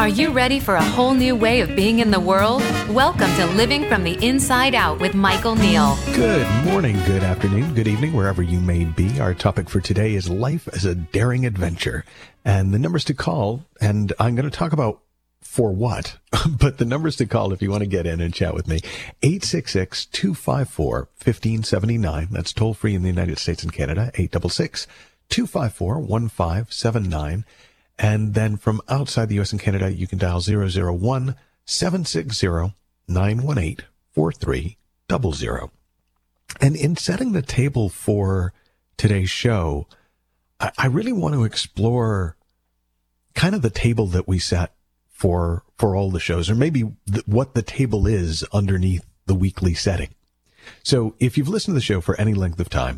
Are you ready for a whole new way of being in the world? Welcome to Living from the Inside Out with Michael Neal. Good morning, good afternoon, good evening, wherever you may be. Our topic for today is life as a daring adventure. And the numbers to call, and I'm going to talk about for what, but the numbers to call if you want to get in and chat with me, 866-254-1579. That's toll free in the United States and Canada, 866-254-1579. And then from outside the U.S. and Canada, you can dial 001-760-918-4300. And in setting the table for today's show, I really want to explore kind of the table that we set for all the shows, or maybe what the table is underneath the weekly setting. So if you've listened to the show for any length of time,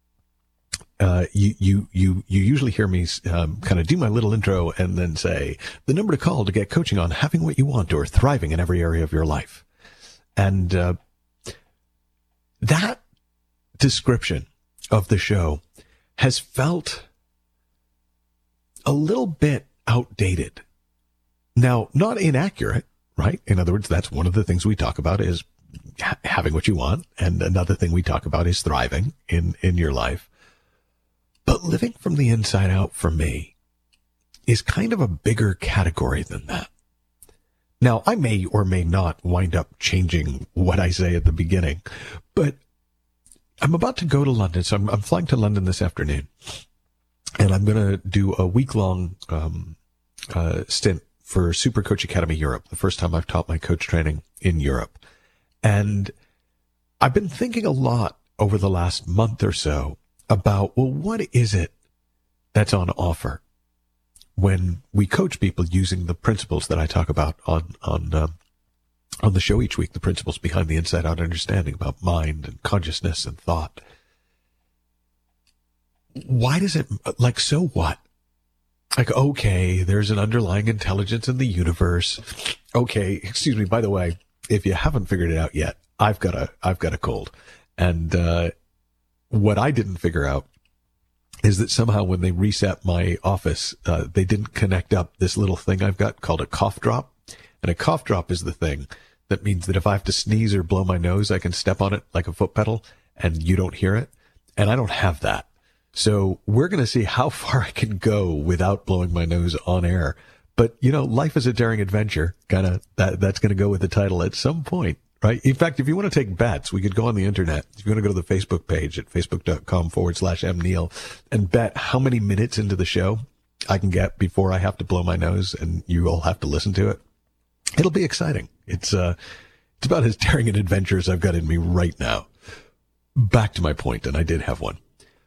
you usually hear me kind of do my little intro and then say the number to call to get coaching on having what you want or thriving in every area of your life. And that description of the show has felt a little bit outdated. Now, not inaccurate, right? In other words, that's one of the things we talk about is having what you want. And another thing we talk about is thriving in your life. But living from the inside out for me is kind of a bigger category than that. Now, I may or may not wind up changing what I say at the beginning, but I'm about to go to London. So I'm flying to London this afternoon, and I'm going to do a week-long stint for Super Coach Academy Europe, the first time I've taught my coach training in Europe. And I've been thinking a lot over the last month or so about, well, what is it that's on offer when we coach people using the principles that I talk about on the show each week, the principles behind the inside out understanding about mind and consciousness and thought. Why does it, like, so what? Like, okay, there's an underlying intelligence in the universe. Okay, excuse me, by the way, if you haven't figured it out yet, I've got a cold. And what I didn't figure out is that somehow when they reset my office, they didn't connect up this little thing I've got called a cough drop. And a cough drop is the thing that means that if I have to sneeze or blow my nose, I can step on it like a foot pedal and you don't hear it. And I don't have that. So we're going to see how far I can go without blowing my nose on air. But, you know, life is a daring adventure. Kind of that's going to go with the title at some point. Right. In fact, if you want to take bets, we could go on the internet. If you want to go to the Facebook page at facebook.com/mneal and bet how many minutes into the show I can get before I have to blow my nose and you all have to listen to it. It'll be exciting. It's about as daring an adventure as I've got in me right now. Back to my point, and I did have one.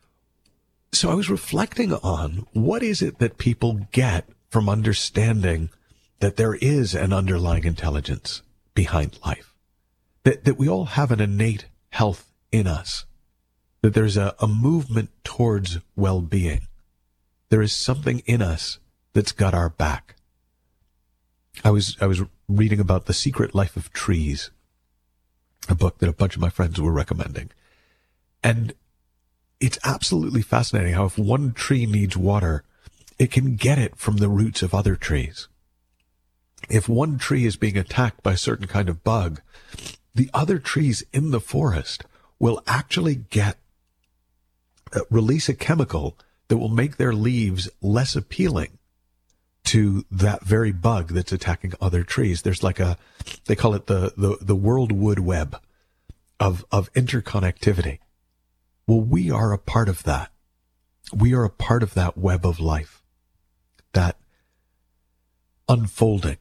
So I was reflecting on what is it that people get from understanding that there is an underlying intelligence behind life. That we all have an innate health in us, that there's a movement towards well-being. There is something in us that's got our back. I was reading about The Secret Life of Trees, a book that a bunch of my friends were recommending. And it's absolutely fascinating how if one tree needs water, it can get it from the roots of other trees. If one tree is being attacked by a certain kind of bug, the other trees in the forest will actually release a chemical that will make their leaves less appealing to that very bug that's attacking other trees. There's like they call it the world wood web of interconnectivity. Well, we are a part of that. We are a part of that web of life, that unfolding,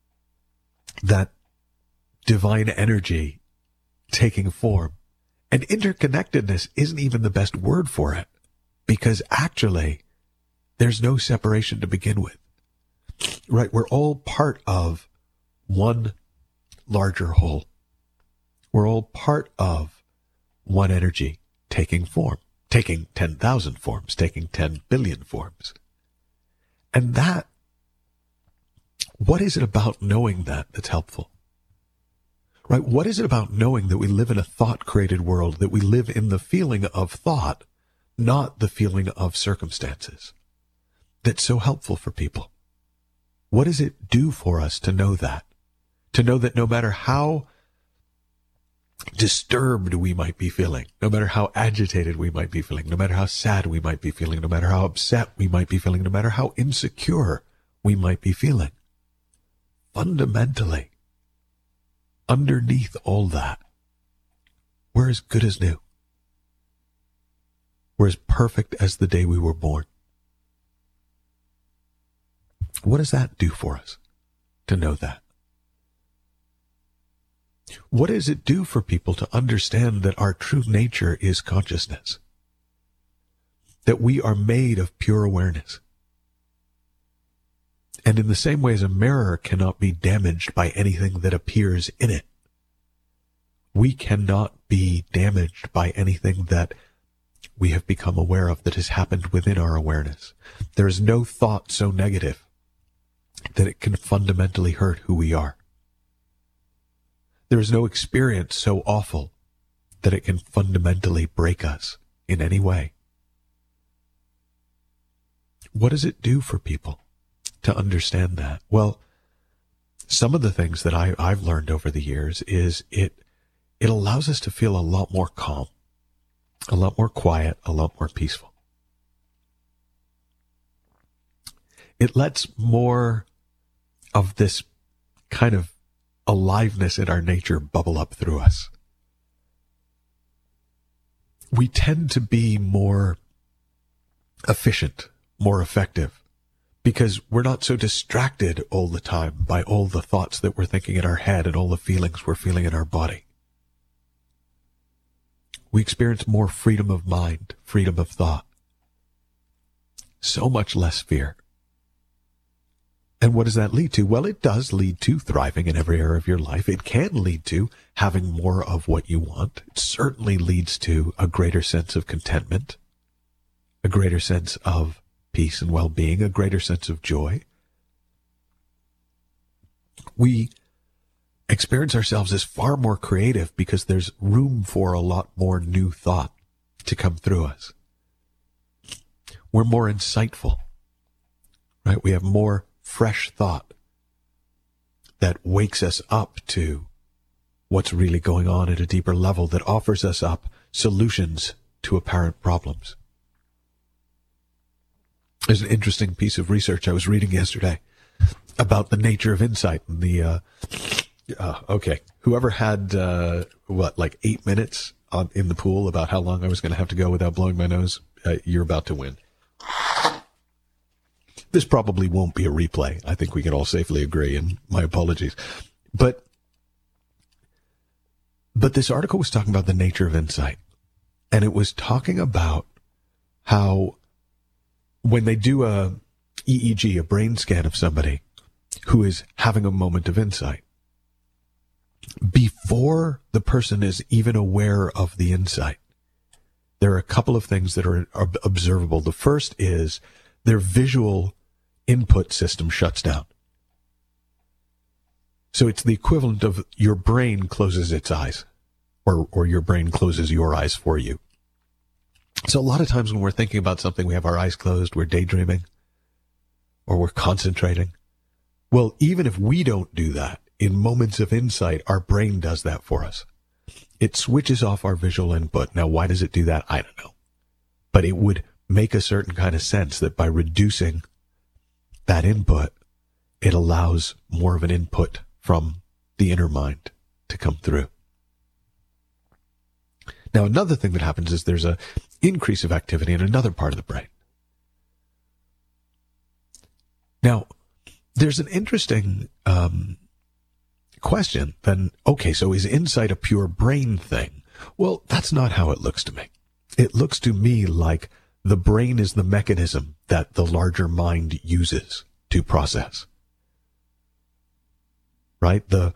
that divine energy taking form. And interconnectedness isn't even the best word for it, because actually there's no separation to begin with. Right? We're all part of one larger whole. We're all part of one energy taking form, taking 10,000 forms, taking 10 billion forms. And what is it about knowing that that's helpful? Right? What is it about knowing that we live in a thought-created world, that we live in the feeling of thought, not the feeling of circumstances, that's so helpful for people? What does it do for us to know that? To know that no matter how disturbed we might be feeling, no matter how agitated we might be feeling, no matter how sad we might be feeling, no matter how upset we might be feeling, no matter how insecure we might be feeling, fundamentally, underneath all that, we're as good as new. We're as perfect as the day we were born. What does that do for us to know that? What does it do for people to understand that our true nature is consciousness? That we are made of pure awareness. And in the same way as a mirror cannot be damaged by anything that appears in it, we cannot be damaged by anything that we have become aware of that has happened within our awareness. There is no thought so negative that it can fundamentally hurt who we are. There is no experience so awful that it can fundamentally break us in any way. What does it do for people to understand that? Well, some of the things that I've learned over the years is it allows us to feel a lot more calm, a lot more quiet, a lot more peaceful. It lets more of this kind of aliveness in our nature bubble up through us. We tend to be more efficient, more effective, because we're not so distracted all the time by all the thoughts that we're thinking in our head and all the feelings we're feeling in our body. We experience more freedom of mind, freedom of thought. So much less fear. And what does that lead to? Well, it does lead to thriving in every area of your life. It can lead to having more of what you want. It certainly leads to a greater sense of contentment, a greater sense of peace and well-being, a greater sense of joy. We experience ourselves as far more creative because there's room for a lot more new thought to come through us. We're more insightful, right? We have more fresh thought that wakes us up to what's really going on at a deeper level, that offers us up solutions to apparent problems. There's an interesting piece of research I was reading yesterday about the nature of insight. And whoever had, 8 minutes in the pool about how long I was going to have to go without blowing my nose, you're about to win. This probably won't be a replay. I think we can all safely agree, and my apologies. But this article was talking about the nature of insight. And it was talking about how when they do a EEG, a brain scan of somebody who is having a moment of insight, before the person is even aware of the insight, there are a couple of things that are observable. The first is their visual input system shuts down. So it's the equivalent of your brain closes its eyes, or your brain closes your eyes for you. So a lot of times when we're thinking about something, we have our eyes closed, we're daydreaming, or we're concentrating. Well, even if we don't do that, in moments of insight, our brain does that for us. It switches off our visual input. Now, why does it do that? I don't know. But it would make a certain kind of sense that by reducing that input, it allows more of an input from the inner mind to come through. Now, another thing that happens is there's an increase of activity in another part of the brain. Now, there's an interesting question then. Okay, so is insight a pure brain thing? Well, that's not how it looks to me. It looks to me like the brain is the mechanism that the larger mind uses to process. Right? The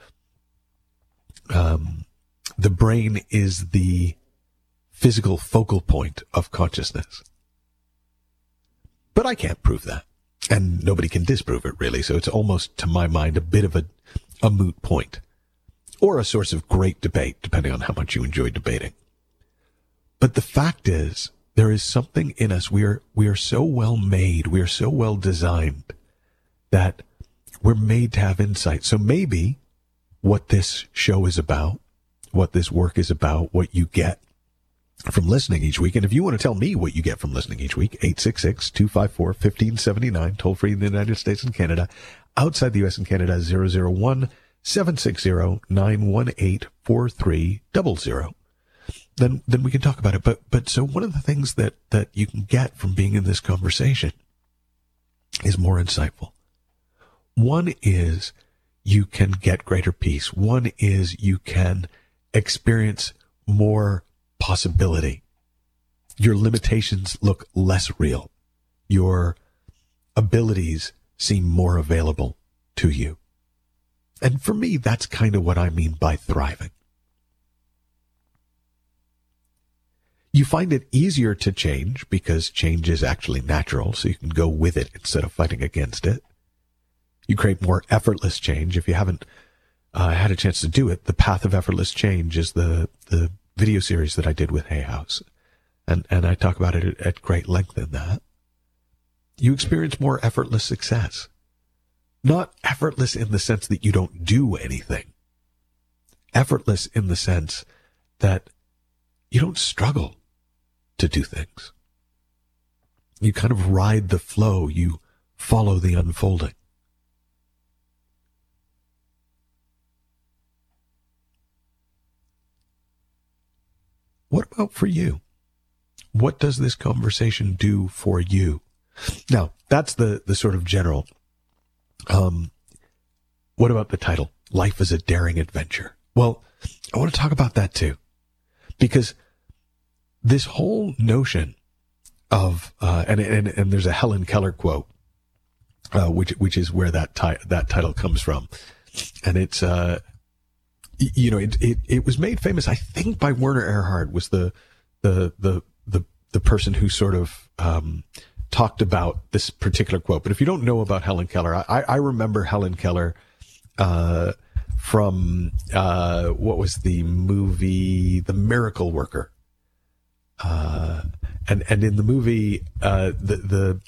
brain is the physical focal point of consciousness. But I can't prove that. And nobody can disprove it, really. So it's almost, to my mind, a bit of a moot point. Or a source of great debate, depending on how much you enjoy debating. But the fact is, there is something in us. We are so well made, we are so well designed, that We're made to have insight. So maybe what this show is about, what this work is about, what you get from listening each week. And if you want to tell me what you get from listening each week, 866-254-1579, toll free in the United States and Canada. Outside the U.S. and Canada, 001-760-918-4300. Then we can talk about it. But so one of the things that you can get from being in this conversation is more insightful. One is you can get greater peace. One is you can experience more possibility. Your limitations look less real. Your abilities seem more available to you. And for me, that's kind of what I mean by thriving. You find it easier to change because change is actually natural, so you can go with it instead of fighting against it. You create more effortless change. If you haven't had a chance to do it, The Path of Effortless Change is the video series that I did with Hay House. And I talk about it at great length in that. You experience more effortless success. Not effortless in the sense that you don't do anything. Effortless in the sense that you don't struggle to do things. You kind of ride the flow. You follow the unfolding. What about for you? What does this conversation do for you? Now, that's the sort of general. What about the title? Life is a Daring Adventure. Well, I want to talk about that too. Because this whole notion of, and there's a Helen Keller quote, which is where that title comes from. And it's, it was made famous, I think, by Werner Erhard, was the person who sort of talked about this particular quote. But if you don't know about Helen Keller, I remember Helen Keller from what was the movie The Miracle Worker, and in the movie the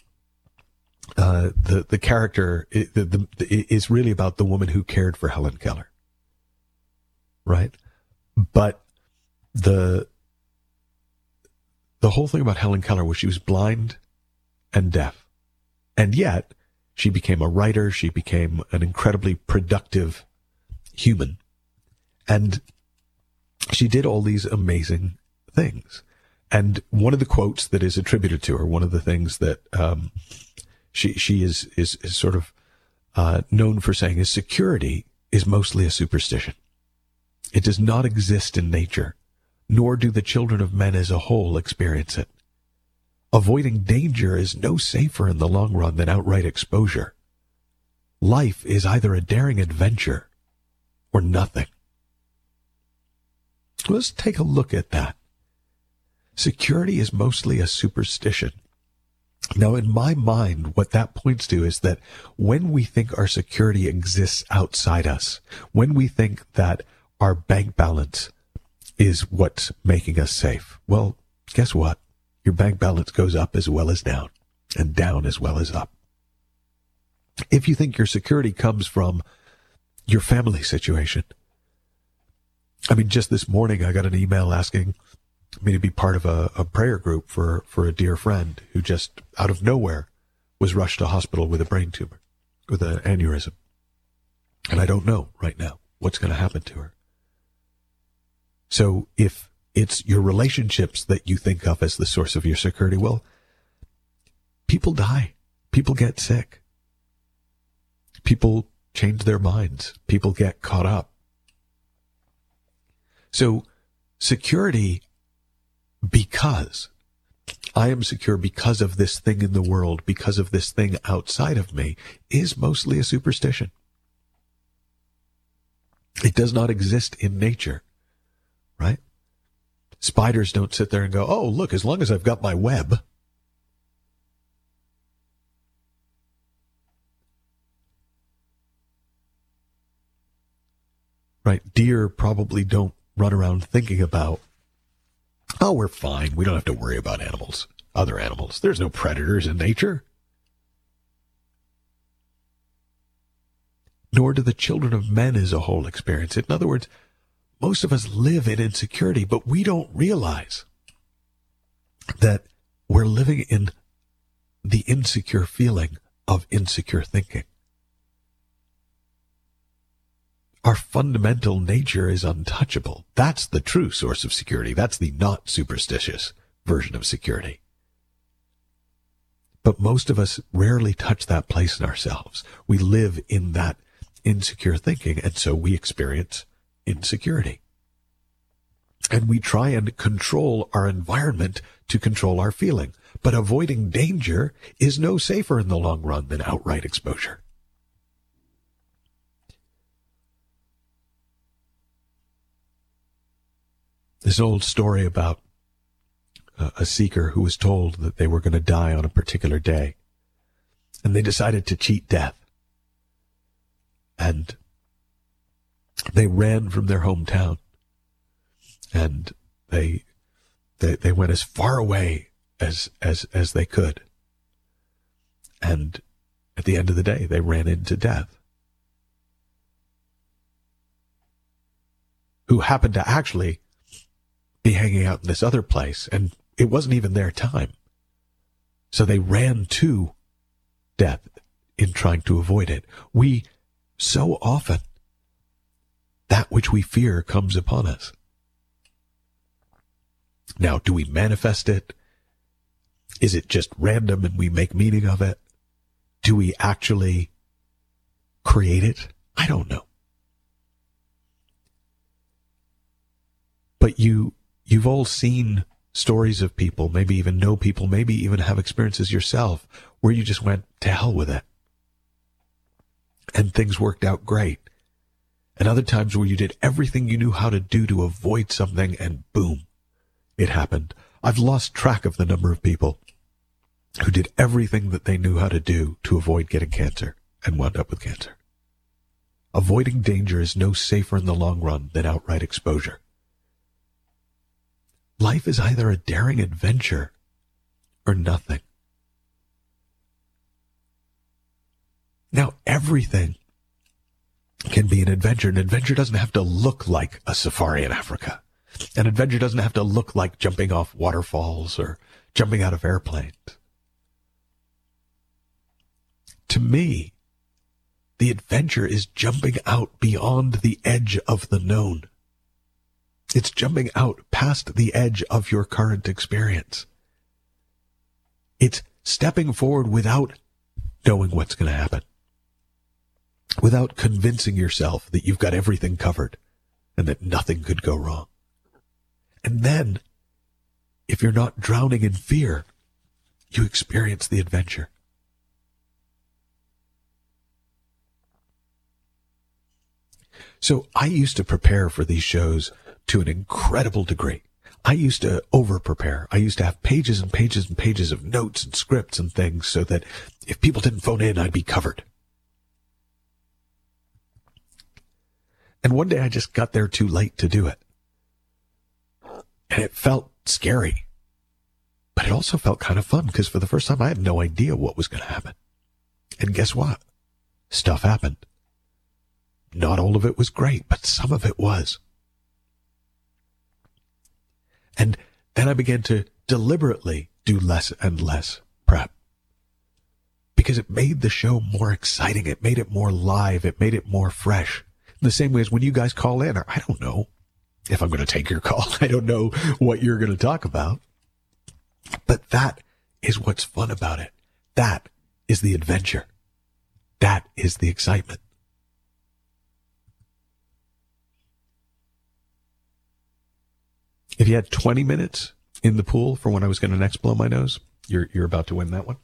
character is really about the woman who cared for Helen Keller. Right? But the whole thing about Helen Keller was she was blind and deaf. And yet she became a writer. She became an incredibly productive human. And she did all these amazing things. And one of the quotes that is attributed to her, one of the things that she is sort of known for saying is security is mostly a superstition. It does not exist in nature, nor do the children of men as a whole experience it. Avoiding danger is no safer in the long run than outright exposure. Life is either a daring adventure or nothing. Let's take a look at that. Security is mostly a superstition. Now, in my mind, what that points to is that when we think our security exists outside us, when we think that our bank balance is what's making us safe, well, guess what? Your bank balance goes up as well as down, and down as well as up. If you think your security comes from your family situation, I mean, just this morning I got an email asking me to be part of a prayer group for a dear friend who just out of nowhere was rushed to hospital with a brain tumor, with an aneurysm. And I don't know right now what's going to happen to her. So if it's your relationships that you think of as the source of your security, well, people die. People get sick. People change their minds. People get caught up. So security, because I am secure because of this thing in the world, because of this thing outside of me, is mostly a superstition. It does not exist in nature. Right? Spiders don't sit there and go, oh, look, as long as I've got my web. Right? Deer probably don't run around thinking about, oh, we're fine. We don't have to worry about animals, other animals. There's no predators in nature. nor do the children of men as a whole experience it. In other words, most of us live in insecurity, but we don't realize that we're living in the insecure feeling of insecure thinking. Our fundamental nature is untouchable. That's the true source of security. That's the not superstitious version of security. But most of us rarely touch that place in ourselves. We live in that insecure thinking, and so we experience insecurity. And we try and control our environment to control our feeling. But avoiding danger is no safer in the long run than outright exposure. This old story about a seeker who was told that they were going to die on a particular day, and they decided to cheat death. And they ran from their hometown, and they went as far away as they could. And at the end of the day, they ran into death, who happened to actually be hanging out in this other place, and it wasn't even their time. So they ran to death in trying to avoid it. We, so often, that which we fear comes upon us. Now, do we manifest it? Is it just random and we make meaning of it? Do we actually create it? I don't know. But you've all seen stories of people, maybe even know people, maybe even have experiences yourself, where you just went to hell with it. And things worked out great. And other times where you did everything you knew how to do to avoid something, and boom, it happened. I've lost track of the number of people who did everything that they knew how to do to avoid getting cancer and wound up with cancer. Avoiding danger is no safer in the long run than outright exposure. Life is either a daring adventure or nothing. Now, everything can be an adventure. An adventure doesn't have to look like a safari in Africa. An adventure doesn't have to look like jumping off waterfalls or jumping out of airplanes. To me, the adventure is jumping out beyond the edge of the known. It's jumping out past the edge of your current experience. It's stepping forward without knowing what's going to happen, without convincing yourself that you've got everything covered and that nothing could go wrong. And then, if you're not drowning in fear, you experience the adventure. So I used to prepare for these shows to an incredible degree. I used to over-prepare. I used to have pages and pages and pages of notes and scripts and things so that if people didn't phone in, I'd be covered. And one day I just got there too late to do it. And it felt scary. But it also felt kind of fun because for the first time I had no idea what was going to happen. And guess what? Stuff happened. Not all of it was great, but some of it was. And then I began to deliberately do less and less prep. Because it made the show more exciting. It made it more live. It made it more fresh. In the same way as when you guys call in, or I don't know if I'm going to take your call. I don't know what you're going to talk about. But that is what's fun about it. That is the adventure. That is the excitement. If you had 20 minutes in the pool for when I was going to next blow my nose, you're about to win that one.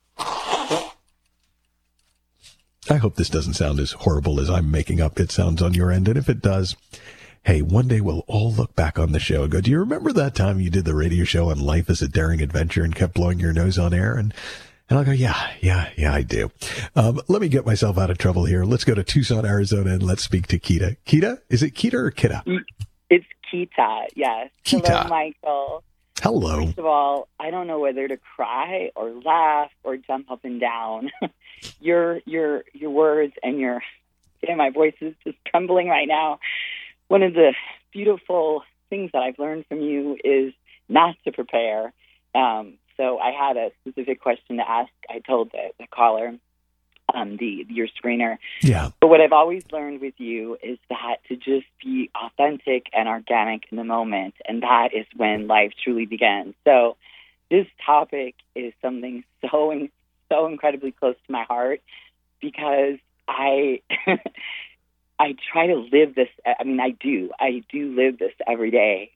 I hope this doesn't sound as horrible as I'm making up it sounds on your end. And if it does, hey, one day we'll all look back on the show and go, do you remember that time you did the radio show on Life as a Daring Adventure and kept blowing your nose on air? And I'll go, yeah, I do. Let me get myself out of trouble here. Let's go to Tucson, Arizona, and let's speak to Kita. Kita? Is it Kita or Kita? It's Kita, yes. Kita. Hello, Michael. Hello. First of all, I don't know whether to cry or laugh or jump up and down. Your words and your understand. My voice is just trembling right now. One of the beautiful things that I've learned from you is not to prepare. So I had a specific question to ask. I told the caller, your screener. Yeah. But what I've always learned with you is that to just be authentic and organic in the moment, and that is when life truly begins. So this topic is something so incredibly close to my heart because I I try to live this. I mean, I do live this every day.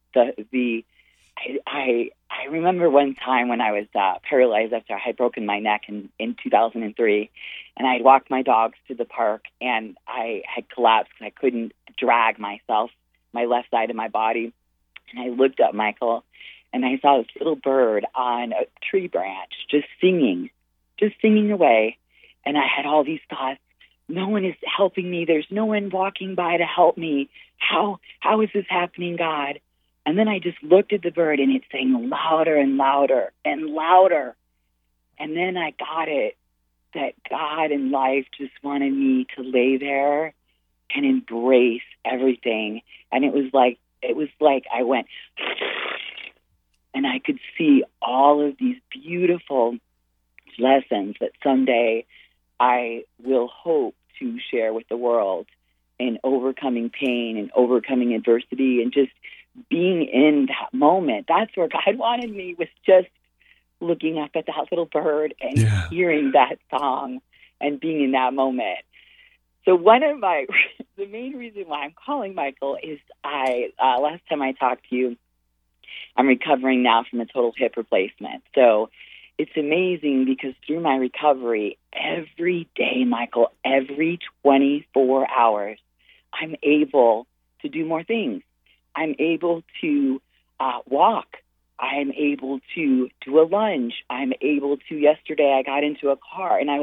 I remember one time when I was paralyzed after I had broken my neck in 2003, and I had walked my dogs to the park, and I had collapsed because I couldn't drag myself, my left side of my body. And I looked up, Michael, and I saw this little bird on a tree branch just singing away. And I had all these thoughts. No one is helping me. There's no one walking by to help me. How is this happening, God? And then I just looked at the bird, and it sang louder and louder and louder. And then I got it, that God and life just wanted me to lay there and embrace everything. And it was like I went, and I could see all of these beautiful lessons that someday I will hope to share with the world in overcoming pain and overcoming adversity and just being in that moment. That's where God wanted me, was just looking up at that little bird and hearing that song and being in that moment. So the main reason why I'm calling, Michael, is last time I talked to you, I'm recovering now from a total hip replacement. So it's amazing because through my recovery, every day, Michael, every 24 hours, I'm able to do more things. I'm able to walk. I'm able to do a lunge. I'm able to, yesterday I got into a car and I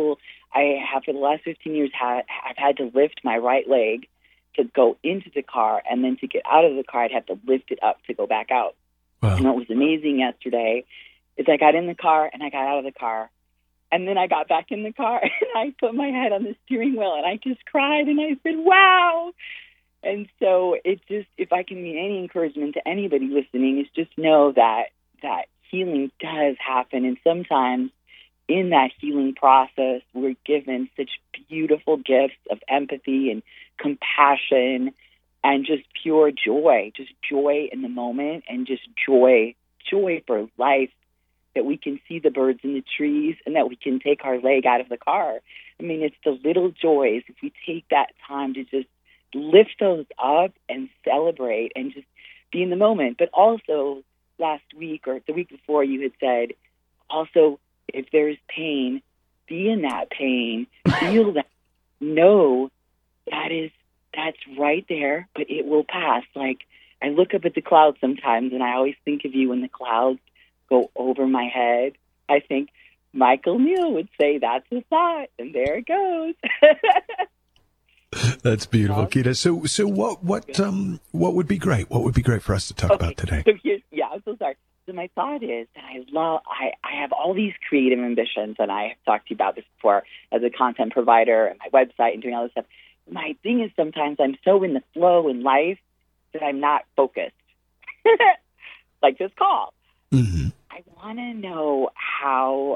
have for the last 15 years, I've had to lift my right leg to go into the car, and then to get out of the car, I'd have to lift it up to go back out. Wow. And what was amazing yesterday is I got in the car and I got out of the car, and then I got back in the car and I put my head on the steering wheel and I just cried and I said, wow. And so if I can mean any encouragement to anybody listening, is just know that healing does happen. And sometimes in that healing process, we're given such beautiful gifts of empathy and compassion and just pure joy, just joy in the moment, and just joy for life, that we can see the birds in the trees and that we can take our leg out of the car. I mean, it's the little joys. If we take that time to just lift those up and celebrate and just be in the moment. But also last week or the week before, you had said, also, if there's pain, be in that pain, feel that, know that's right there, but it will pass. Like, I look up at the clouds sometimes and I always think of you when the clouds go over my head. I think Michael Neal would say, that's a thought, and there it goes. That's beautiful, Kida. So what would be great? What would be great for us to talk about today? So I'm so sorry. So my thought is that I have all these creative ambitions, and I have talked to you about this before as a content provider and my website and doing all this stuff. My thing is sometimes I'm so in the flow in life that I'm not focused. Like this call. Mm-hmm. I want to know how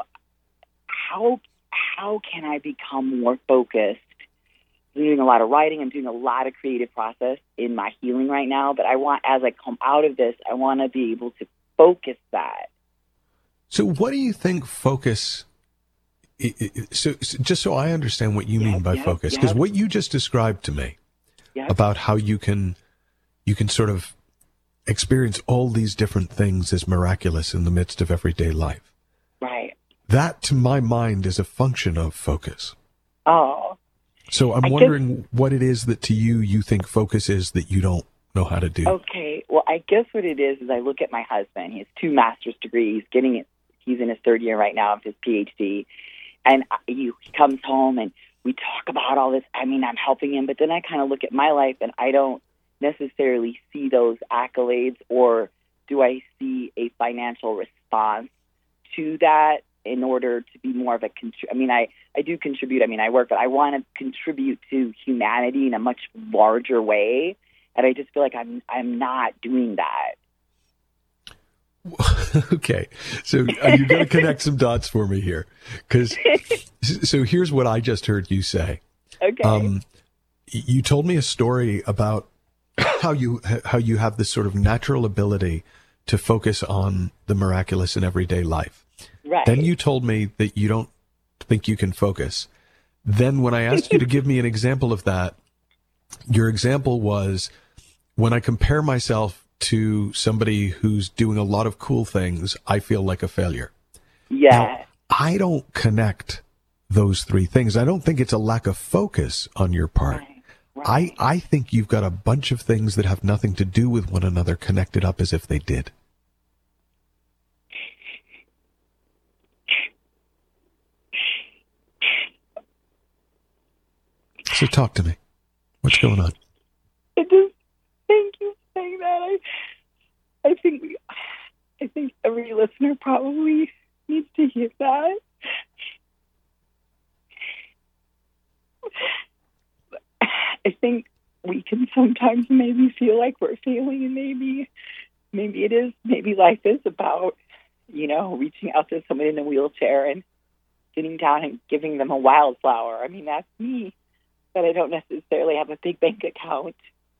can I become more focused? I'm doing a lot of writing. I'm doing a lot of creative process in my healing right now. But as I come out of this, I want to be able to focus that. So what do you think focus? So just so I understand what you mean by focus, because what you just described to me about how you can sort of experience all these different things as miraculous in the midst of everyday life. Right. That, to my mind, is a function of focus. Oh. So I'm wondering what it is that to you think focus is that you don't know how to do. Okay. Well, I guess what it is I look at my husband. He has 2 master's degrees. He's in his 3rd year right now of his PhD. And he comes home and we talk about all this. I mean, I'm helping him, but then I kind of look at my life and I don't necessarily see those accolades, or do I see a financial response to that? in order to be more of a I do contribute. I mean, I work, but I want to contribute to humanity in a much larger way. And I just feel like I'm not doing that. Okay. So you got to connect some dots for me here. So here's what I just heard you say. Okay. You told me a story about how you have this sort of natural ability to focus on the miraculous in everyday life. Right. Then you told me that you don't think you can focus. Then when I asked you to give me an example of that, your example was, when I compare myself to somebody who's doing a lot of cool things, I feel like a failure. Yeah. Now, I don't connect those three things. I don't think it's a lack of focus on your part. Right. I think you've got a bunch of things that have nothing to do with one another connected up as if they did. So talk to me. What's going on? Thank you for saying that. I think every listener probably needs to hear that. I think we can sometimes maybe feel like we're failing, and maybe it is. Maybe life is about, reaching out to somebody in a wheelchair and sitting down and giving them a wildflower. I mean, that's me, but I don't necessarily have a big bank account.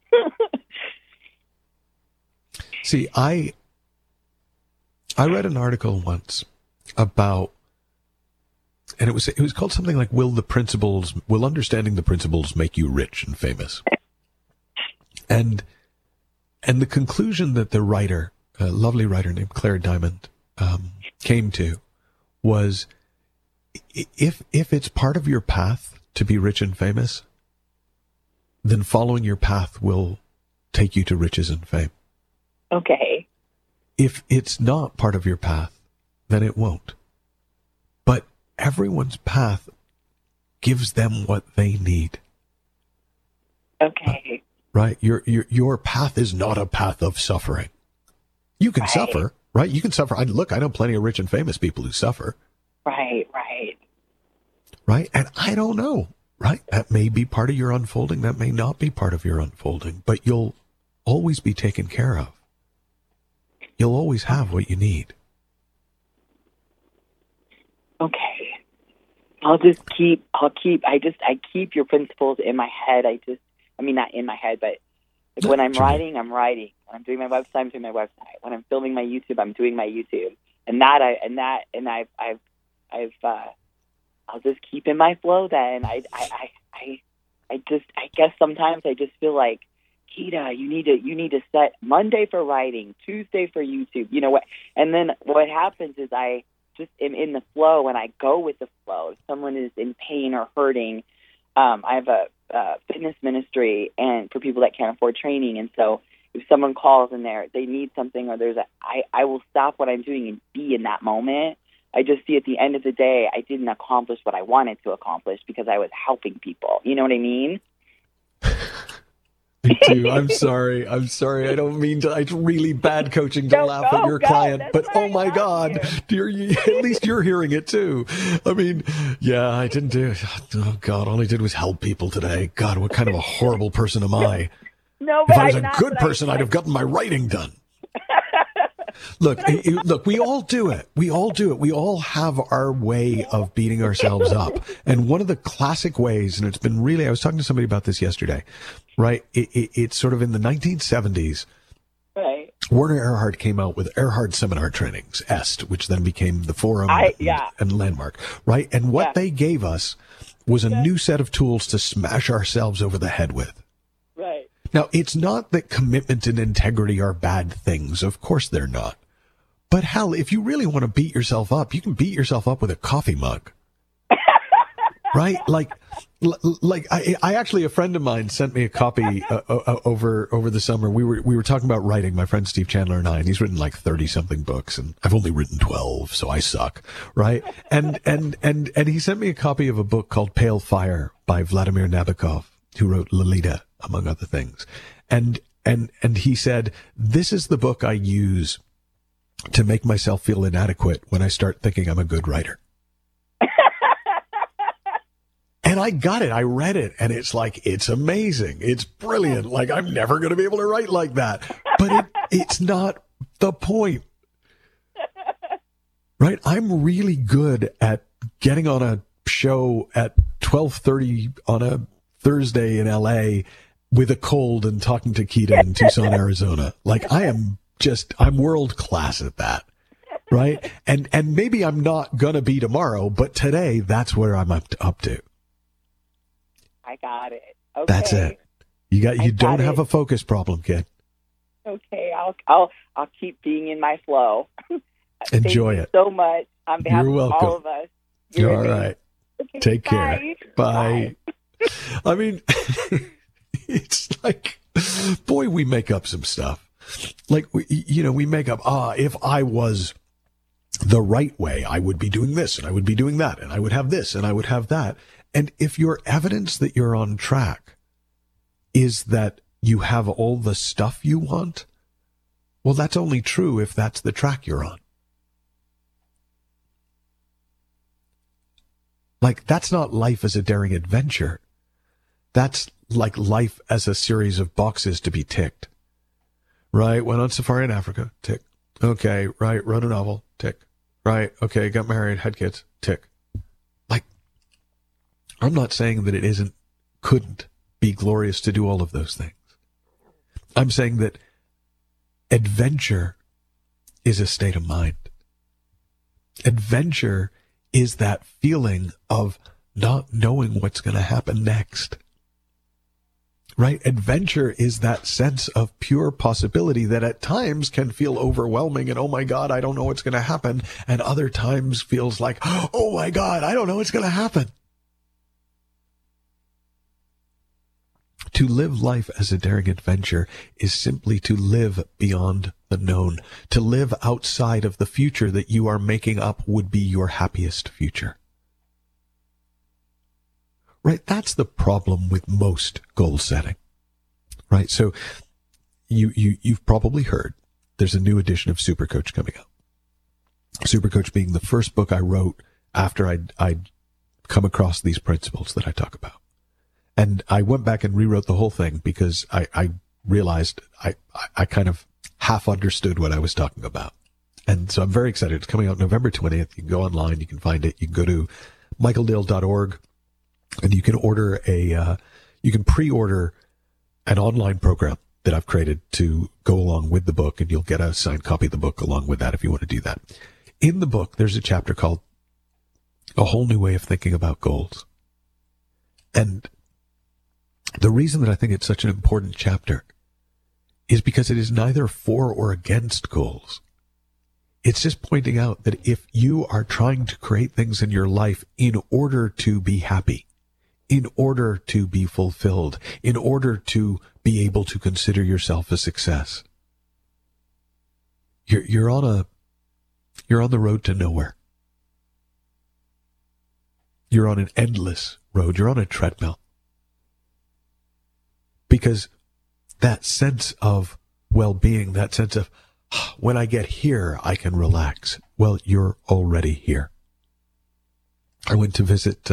See, I read an article once about, and it was called something like Will Understanding the Principles Make You Rich and Famous? And the conclusion that the writer, a lovely writer named Claire Diamond, came to was, if it's part of your path to be rich and famous, then following your path will take you to riches and fame. Okay. If it's not part of your path, then it won't. But everyone's path gives them what they need. Okay. Right? Your path is not a path of suffering. You can suffer, right? You can suffer. I know plenty of rich and famous people who suffer. Right. Right? And I don't know, right? That may be part of your unfolding. That may not be part of your unfolding. But you'll always be taken care of. You'll always have what you need. Okay. I keep your principles in my head. Not in my head, but when I'm writing, I'm writing. When I'm doing my website, I'm doing my website. When I'm filming my YouTube, I'm doing my YouTube. I'll just keep in my flow then. I guess sometimes I just feel like, Keita, you need to set Monday for writing, Tuesday for YouTube. You know what? And then what happens is I just am in the flow and I go with the flow. If someone is in pain or hurting, I have a fitness ministry and for people that can't afford training. And so if someone calls and they need something, or I will stop what I'm doing and be in that moment. I just see at the end of the day, I didn't accomplish what I wanted to accomplish because I was helping people. You know what I mean? Me too. I'm sorry. I don't mean to. It's really bad coaching to laugh at your client, but oh my God, at least you're hearing it too. I mean, yeah, I didn't do it. Oh God, all I did was help people today. God, what kind of a horrible person am I? No, if I was a good person, I'd have gotten my writing done. Look, we all do it. We all have our way of beating ourselves up. And one of the classic ways, and I was talking to somebody about this yesterday, right? It's sort of in the 1970s. Right. Werner Erhard came out with Erhard Seminar Trainings, EST, which then became the Forum and Landmark, right? And what they gave us was a new set of tools to smash ourselves over the head with. Right. Now, it's not that commitment and integrity are bad things. Of course they're not. But hell, if you really want to beat yourself up, you can beat yourself up with a coffee mug. Right? Like I actually, a friend of mine sent me a copy over the summer. We were talking about writing, my friend Steve Chandler and I, and he's written like 30 something books, and I've only written 12, so I suck. Right? And he sent me a copy of a book called Pale Fire by Vladimir Nabokov, who wrote Lolita, among other things. And he said, this is the book I use to make myself feel inadequate when I start thinking I'm a good writer. And I got it. I read it, and it's like, it's amazing. It's brilliant. Like, I'm never going to be able to write like that. But it's not the point. Right? I'm really good at getting on a show at 12:30 on a Thursday in LA with a cold and talking to Keita in Tucson, Arizona. Like, I'm world class at that. Right? And maybe I'm not going to be tomorrow, but today, that's where I'm up to. I got it. Okay. That's it. You don't have a focus problem, kid. Okay, I'll keep being in my flow. Enjoy it so much on behalf You're welcome. of all of us. You're all right. Okay, Take bye. care. Bye. I mean, it's like, boy, we make up some stuff. Like, we make up, if I was the right way, I would be doing this and I would be doing that and I would have this and I would have that. And if your evidence that you're on track is that you have all the stuff you want, well, that's only true if that's the track you're on. Like, that's not life as a daring adventure. That's like life as a series of boxes to be ticked. Right? Went on safari in Africa. Tick. Okay. Right. Wrote a novel. Tick. Right. Okay. Got married. Had kids. Tick. Like, I'm not saying that it couldn't be glorious to do all of those things. I'm saying that adventure is a state of mind. Adventure is that feeling of not knowing what's going to happen next. Right? Adventure is that sense of pure possibility that at times can feel overwhelming and, oh my God, I don't know what's going to happen. And other times feels like, oh my God, I don't know what's going to happen. To live life as a daring adventure is simply to live beyond the known, to live outside of the future that you are making up would be your happiest future. Right? That's the problem with most goal setting. Right? So you've probably heard there's a new edition of Supercoach coming out. Supercoach being the first book I wrote after I'd come across these principles that I talk about. And I went back and rewrote the whole thing because I realized I kind of half understood what I was talking about. And so I'm very excited. It's coming out November 20th. You can go online. You can find it. You can go to michaeldale.org and you can order you can pre-order an online program that I've created to go along with the book, and you'll get a signed copy of the book along with that if you want to do that. In the book, there's a chapter called A Whole New Way of Thinking About Goals. And the reason that I think it's such an important chapter is because it is neither for or against goals. It's just pointing out that if you are trying to create things in your life in order to be happy, in order to be fulfilled, in order to be able to consider yourself a success, you're on the road to nowhere. You're on an endless road. You're on a treadmill. Because that sense of well-being, that sense of when I get here, I can relax. Well, you're already here. I went to visit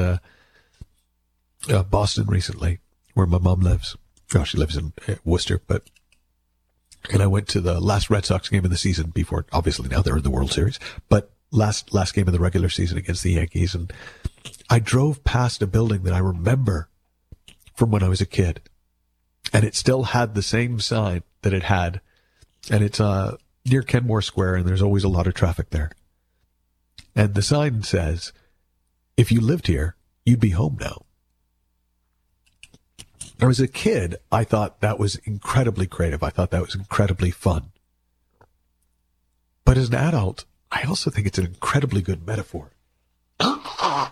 Boston recently, where my mom lives. Oh, she lives in Worcester, and I went to the last Red Sox game of the season before, obviously now they're in the World Series, but last game of the regular season against the Yankees. And I drove past a building that I remember from when I was a kid. And it still had the same sign that it had. And it's near Kenmore Square, and there's always a lot of traffic there. And the sign says, if you lived here, you'd be home now. As a kid, I thought that was incredibly creative. I thought that was incredibly fun. But as an adult, I also think it's an incredibly good metaphor. I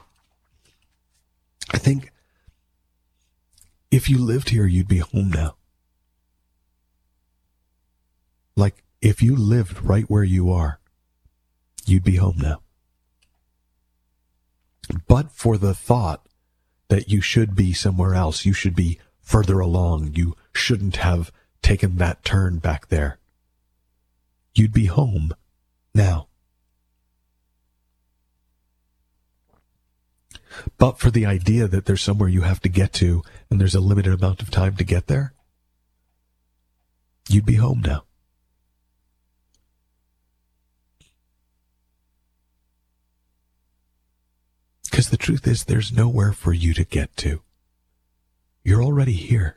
think if you lived here, you'd be home now. Like, if you lived right where you are, you'd be home now. But for the thought that you should be somewhere else, you should be further along, you shouldn't have taken that turn back there, you'd be home now. But for the idea that there's somewhere you have to get to and there's a limited amount of time to get there, you'd be home now. Because the truth is, there's nowhere for you to get to. You're already here.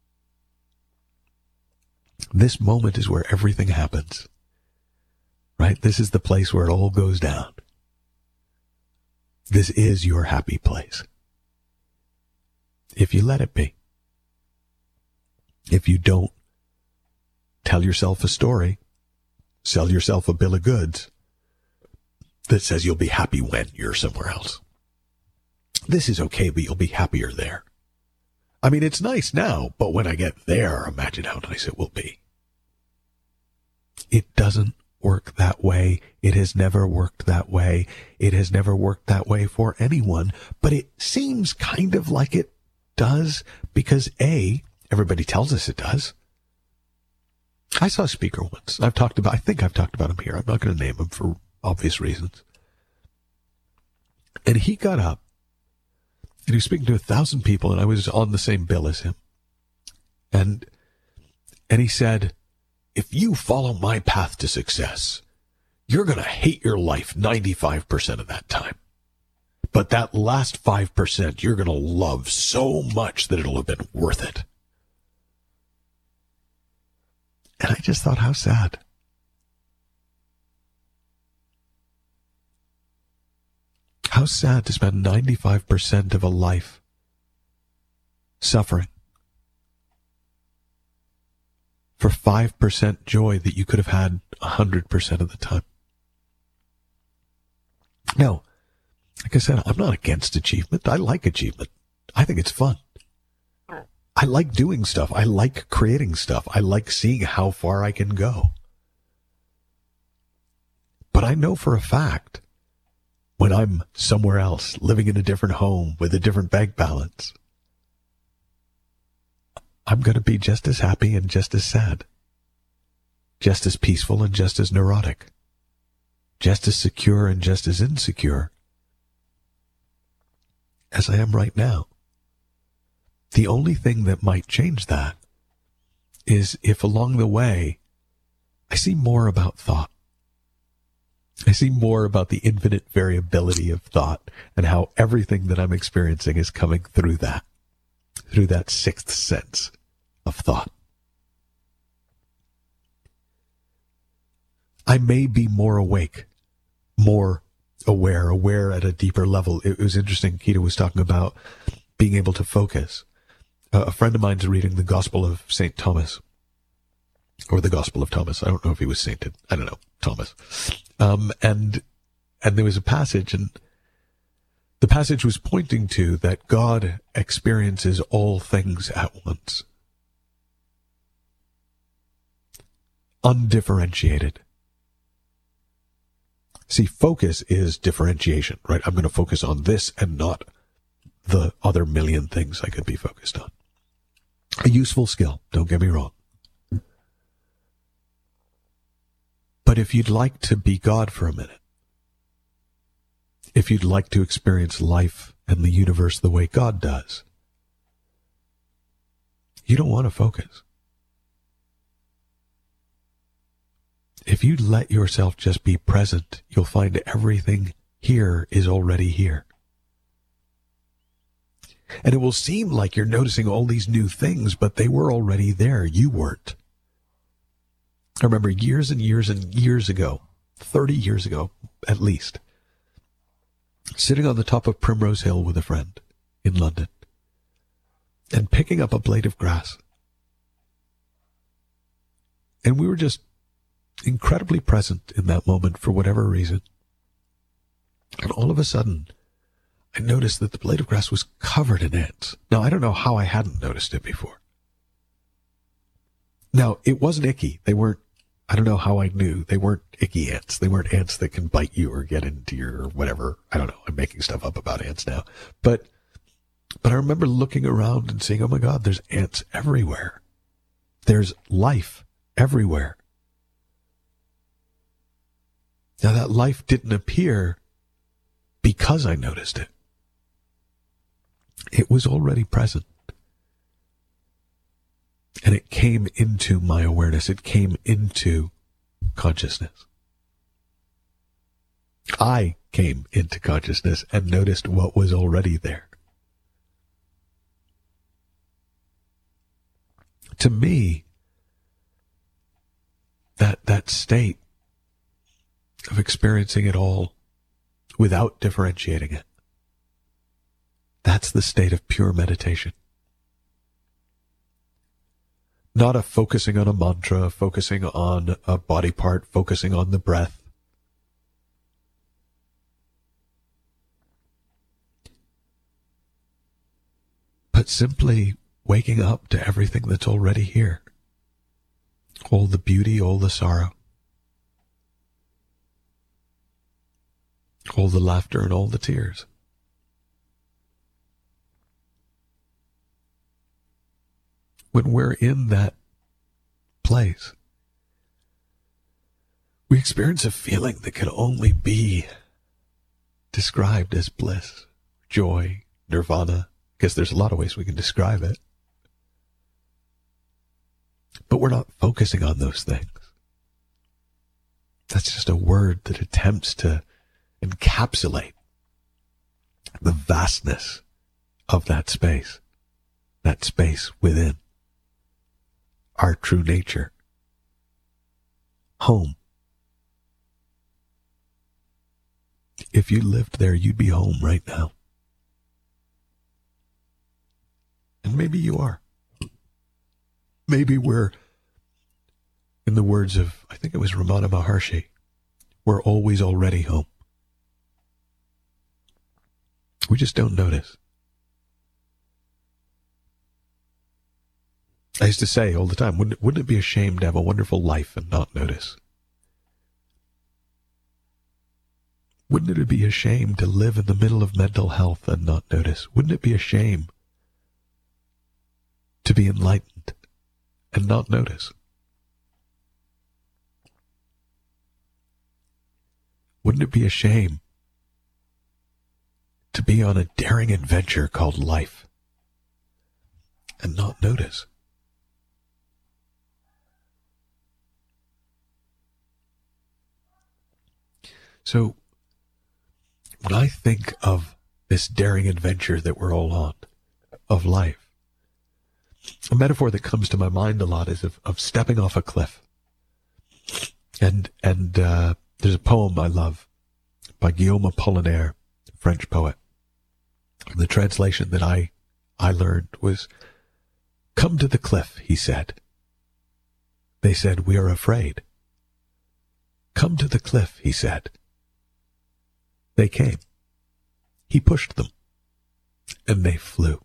This moment is where everything happens. Right? This is the place where it all goes down. This is your happy place. If you let it be. If you don't tell yourself a story, sell yourself a bill of goods that says you'll be happy when you're somewhere else. This is okay, but you'll be happier there. I mean, it's nice now, but when I get there, imagine how nice it will be. It doesn't work that way. It has never worked that way. It has never worked that way for anyone, but it seems kind of like it does because everybody tells us it does. I saw a speaker once. I think I've talked about him here. I'm not going to name him for obvious reasons. And he got up and he was speaking to 1,000 people, and I was on the same bill as him. And he said, if you follow my path to success, you're going to hate your life 95% of that time. But that last 5% you're going to love so much that it'll have been worth it. And I just thought, how sad. How sad to spend 95% of a life suffering for 5% joy that you could have had 100% of the time. Now, like I said, I'm not against achievement. I like achievement. I think it's fun. I like doing stuff. I like creating stuff. I like seeing how far I can go. But I know for a fact, when I'm somewhere else, living in a different home with a different bank balance, I'm going to be just as happy and just as sad, just as peaceful and just as neurotic, just as secure and just as insecure as I am right now. The only thing that might change that is if along the way I see more about thought. I see more about the infinite variability of thought and how everything that I'm experiencing is coming through that sixth sense of thought. I may be more awake, more aware at a deeper level. It was interesting, Keita was talking about being able to focus. A friend of mine's reading the Gospel of St. Thomas, or the Gospel of Thomas. I don't know if he was sainted. I don't know, Thomas. And there was a passage, and the passage was pointing to that God experiences all things at once. Undifferentiated. See, focus is differentiation, right? I'm going to focus on this and not the other million things I could be focused on. A useful skill, don't get me wrong. But if you'd like to be God for a minute, if you'd like to experience life and the universe the way God does, you don't want to focus. If you let yourself just be present, you'll find everything here is already here. And it will seem like you're noticing all these new things, but they were already there. You weren't. I remember years and years and years ago, 30 years ago at least, sitting on the top of Primrose Hill with a friend in London and picking up a blade of grass. And we were just incredibly present in that moment for whatever reason. And all of a sudden, I noticed that the blade of grass was covered in ants. Now, I don't know how I hadn't noticed it before. Now, it wasn't icky. They weren't, I don't know how I knew. They weren't icky ants. They weren't ants that can bite you or get into your whatever. I don't know. I'm making stuff up about ants now. But I remember looking around and saying, oh my God, there's ants everywhere. There's life everywhere. Now, that life didn't appear because I noticed it. It was already present. And it came into my awareness. It came into consciousness. I came into consciousness and noticed what was already there. To me, that state of experiencing it all without differentiating it, that's the state of pure meditation. Not a focusing on a mantra, focusing on a body part, focusing on the breath. But simply waking up to everything that's already here. All the beauty, all the sorrow. All the laughter and all the tears. When we're in that place, we experience a feeling that can only be described as bliss, joy, nirvana, because there's a lot of ways we can describe it. But we're not focusing on those things. That's just a word that attempts to encapsulate the vastness of that space within our true nature. Home. If you lived there, you'd be home right now. And maybe you are. Maybe we're, in the words of, I think it was Ramana Maharshi, we're always already home. We just don't notice. I used to say all the time, wouldn't it be a shame to have a wonderful life and not notice? Wouldn't it be a shame to live in the middle of mental health and not notice? Wouldn't it be a shame to be enlightened and not notice? Wouldn't it be a shame to be on a daring adventure called life and not notice? So, when I think of this daring adventure that we're all on, of life, a metaphor that comes to my mind a lot is of stepping off a cliff. And there's a poem I love by Guillaume Apollinaire, French poet. The translation that I learned was, "Come to the cliff," he said. They said, "We are afraid." "Come to the cliff," he said. They came. He pushed them, and they flew.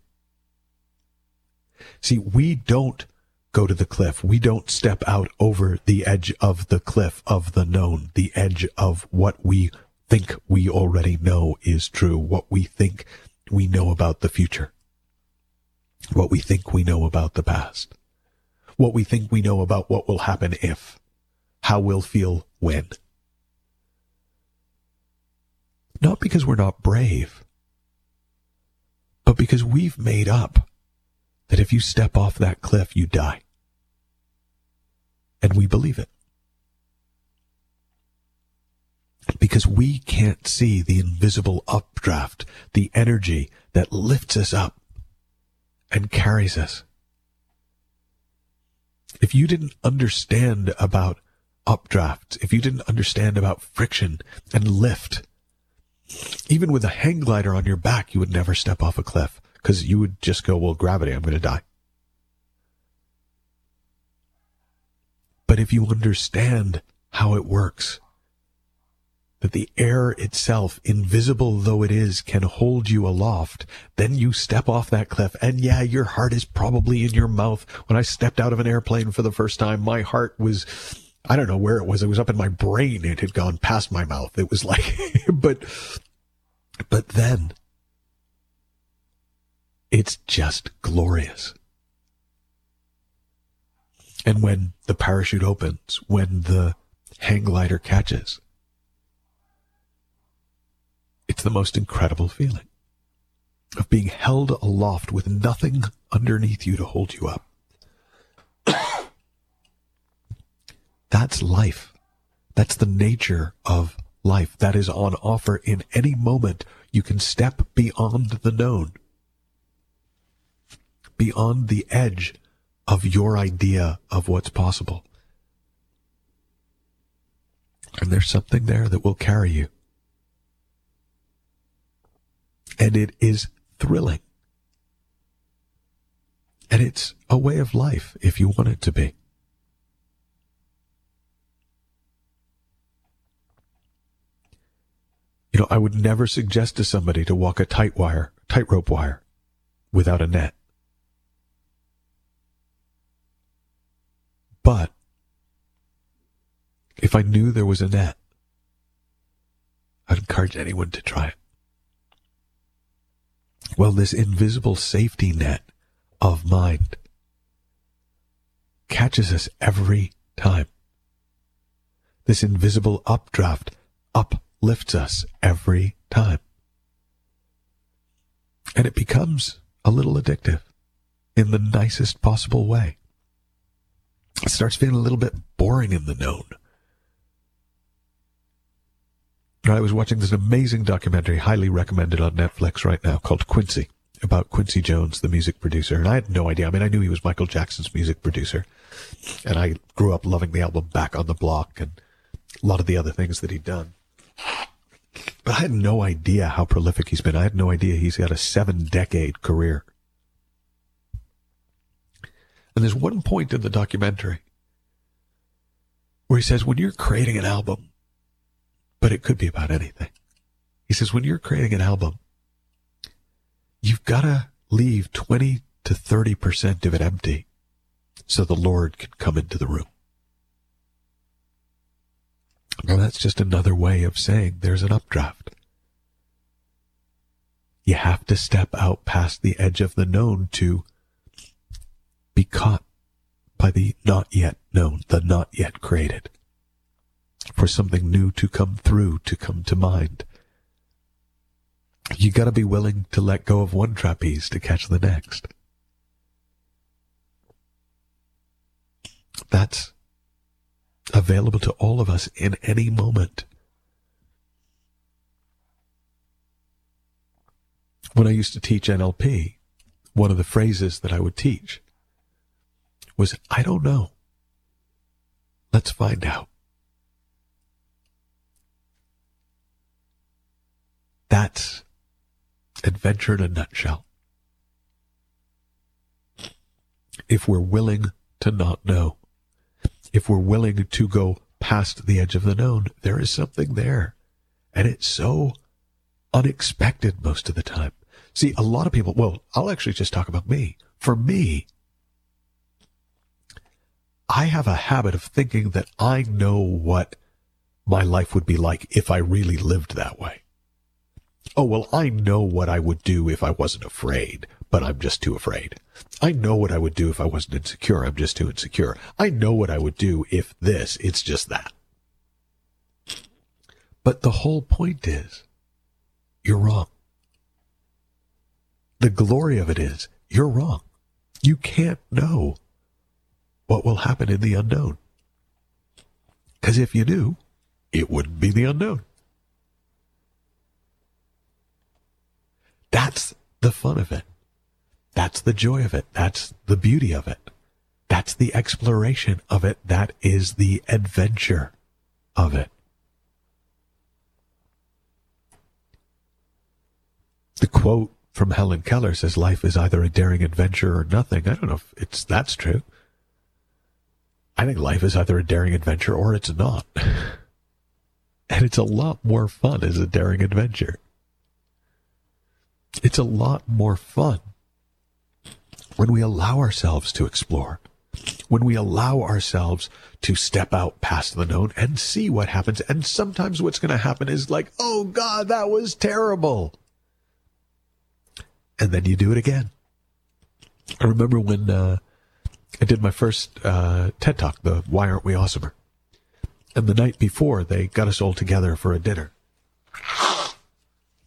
See, we don't go to the cliff. We don't step out over the edge of the cliff of the known, the edge of what we think we already know is true, what we think we know about the future, what we think we know about the past, what we think we know about what will happen if, how we'll feel when. Not because we're not brave, but because we've made up that if you step off that cliff, you die. And we believe it. Because we can't see the invisible updraft, the energy that lifts us up and carries us. If you didn't understand about updrafts, if you didn't understand about friction and lift, even with a hang glider on your back, you would never step off a cliff because you would just go, well, gravity, I'm going to die. But if you understand how it works, that the air itself, invisible though it is, can hold you aloft, then you step off that cliff, and yeah, your heart is probably in your mouth. When I stepped out of an airplane for the first time, my heart was, I don't know where it was up in my brain. It had gone past my mouth. It was like, but then it's just glorious. And when the parachute opens, when the hang glider catches, It's the most incredible feeling of being held aloft with nothing underneath you to hold you up. That's life. That's the nature of life. That is on offer in any moment. You can step beyond the known, beyond the edge of your idea of what's possible. And there's something there that will carry you. And it is thrilling. And it's a way of life if you want it to be. You know, I would never suggest to somebody to walk a tightrope wire without a net. But if I knew there was a net, I'd encourage anyone to try it. Well, this invisible safety net of mind catches us every time. This invisible updraft uplifts us every time. And it becomes a little addictive in the nicest possible way. It starts feeling a little bit boring in the known. I was watching this amazing documentary, highly recommended on Netflix right now, called Quincy, about Quincy Jones, the music producer. And I had no idea. I mean, I knew he was Michael Jackson's music producer. And I grew up loving the album Back on the Block and a lot of the other things that he'd done. But I had no idea how prolific he's been. I had no idea he's got a 7-decade career. And there's one point in the documentary where he says, when you're creating an album, but it could be about anything. He says, when you're creating an album, you've got to leave 20 to 30% of it empty so the Lord can come into the room. Well, that's just another way of saying there's an updraft. You have to step out past the edge of the known to be caught by the not yet known, the not yet created. For something new to come through, to come to mind. You got to be willing to let go of one trapeze to catch the next. That's available to all of us in any moment. When I used to teach NLP, one of the phrases that I would teach was, I don't know. Let's find out. That's adventure in a nutshell. If we're willing to not know, if we're willing to go past the edge of the known, there is something there. And it's so unexpected most of the time. See, a lot of people, well, I'll actually just talk about me. For me, I have a habit of thinking that I know what my life would be like if I really lived that way. Oh, well, I know what I would do if I wasn't afraid, but I'm just too afraid. I know what I would do if I wasn't insecure. I'm just too insecure. I know what I would do if this, it's just that. But the whole point is, you're wrong. The glory of it is, you're wrong. You can't know what will happen in the unknown. Because if you knew, it wouldn't be the unknown. That's the fun of it. That's the joy of it. That's the beauty of it. That's the exploration of it. That is the adventure of it. The quote from Helen Keller says, life is either a daring adventure or nothing. I don't know if that's true. I think life is either a daring adventure or it's not. And it's a lot more fun as a daring adventure. It's a lot more fun when we allow ourselves to explore, when we allow ourselves to step out past the known and see what happens. And sometimes what's going to happen is like, oh God, that was terrible. And then you do it again. I remember when I did my first TED Talk, the Why Aren't We Awesomer? And the night before, they got us all together for a dinner.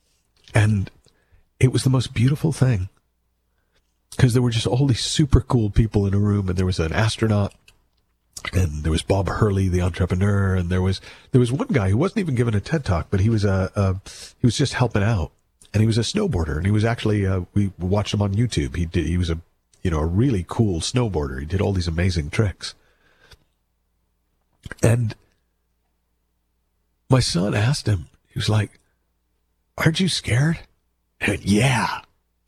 And it was the most beautiful thing, because there were just all these super cool people in a room, and there was an astronaut, and there was Bob Hurley, the entrepreneur, and there was one guy who wasn't even given a TED Talk, but he was he was just helping out, and he was a snowboarder, and he was actually we watched him on YouTube. He was a really cool snowboarder. He did all these amazing tricks, and my son asked him, he was like, "Aren't you scared?" And yeah.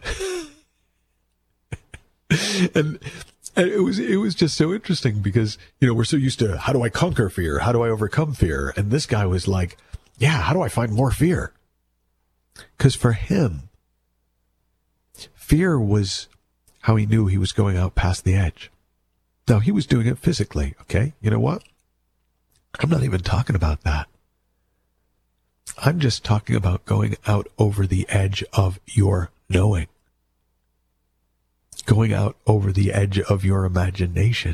and it was just so interesting, because, we're so used to, how do I conquer fear? How do I overcome fear? And this guy was like, yeah, how do I find more fear? Because for him, fear was how he knew he was going out past the edge. Now, he was doing it physically, okay? You know what? I'm not even talking about that. I'm just talking about going out over the edge of your knowing. Going out over the edge of your imagination.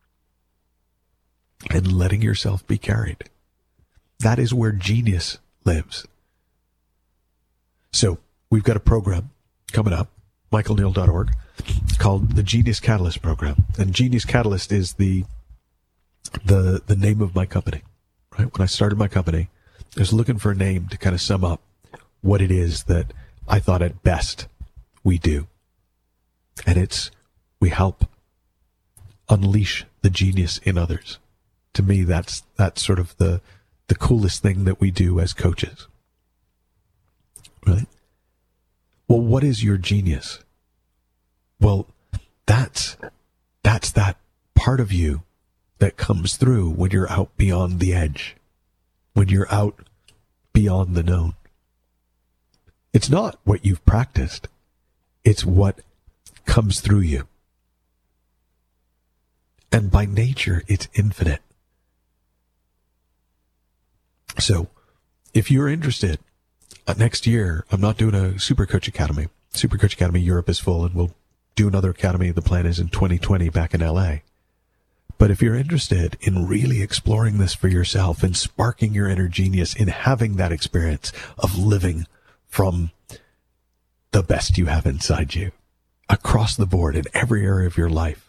And letting yourself be carried. That is where genius lives. So, we've got a program coming up, michaelneal.org, called the Genius Catalyst Program. And Genius Catalyst is the name of my company. Right? When I started my company, I was looking for a name to kind of sum up what it is that I thought at best we do. And we help unleash the genius in others. To me, that's sort of the coolest thing that we do as coaches. Right? Well, what is your genius? Well, that's that part of you that comes through when you're out beyond the edge. When you're out beyond the known. It's not what you've practiced. It's what comes through you. And by nature, it's infinite. So, if you're interested, next year, I'm not doing a Super Coach Academy. Super Coach Academy Europe is full, and we'll do another academy. The plan is in 2020 back in LA. But if you're interested in really exploring this for yourself and sparking your inner genius in having that experience of living from the best you have inside you, across the board in every area of your life,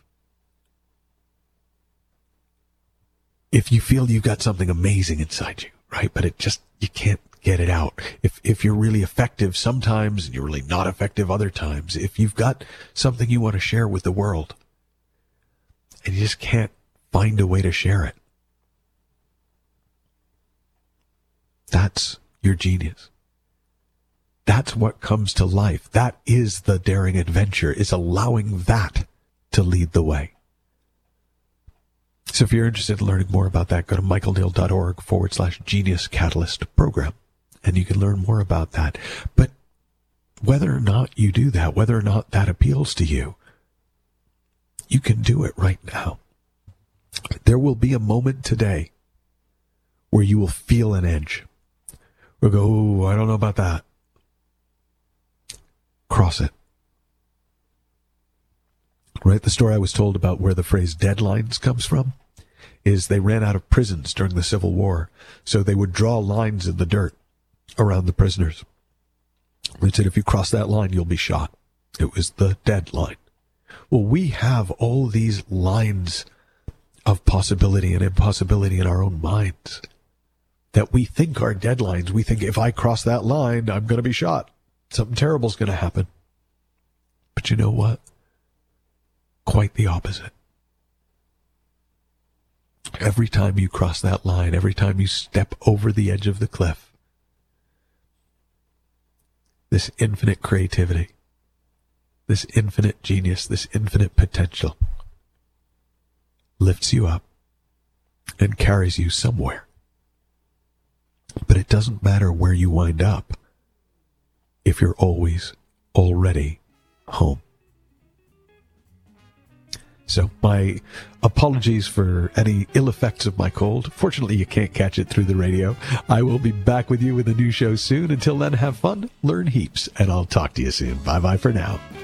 if you feel you've got something amazing inside you, right, but you can't get it out. If you're really effective sometimes and you're really not effective other times, if you've got something you want to share with the world, and you just can't find a way to share it. That's your genius. That's what comes to life. That is the daring adventure, is allowing that to lead the way. So if you're interested in learning more about that, go to michaelneal.org/Genius Catalyst Program, and you can learn more about that. But whether or not you do that, whether or not that appeals to you, you can do it right now. There will be a moment today where you will feel an edge. We'll go, oh, I don't know about that. Cross it. Right? The story I was told about where the phrase deadlines comes from is they ran out of prisons during the Civil War. So they would draw lines in the dirt around the prisoners. They said, if you cross that line, you'll be shot. It was the deadline. Well, we have all these lines of possibility and impossibility in our own minds that we think are deadlines. We think if I cross that line, I'm going to be shot. Something terrible is going to happen. But you know what? Quite the opposite. Every time you cross that line, every time you step over the edge of the cliff, this infinite creativity, this infinite genius, this infinite potential lifts you up and carries you somewhere. But it doesn't matter where you wind up if you're always already home. So my apologies for any ill effects of my cold. Fortunately, you can't catch it through the radio. I will be back with you with a new show soon. Until then, have fun, learn heaps, and I'll talk to you soon. Bye-bye for now.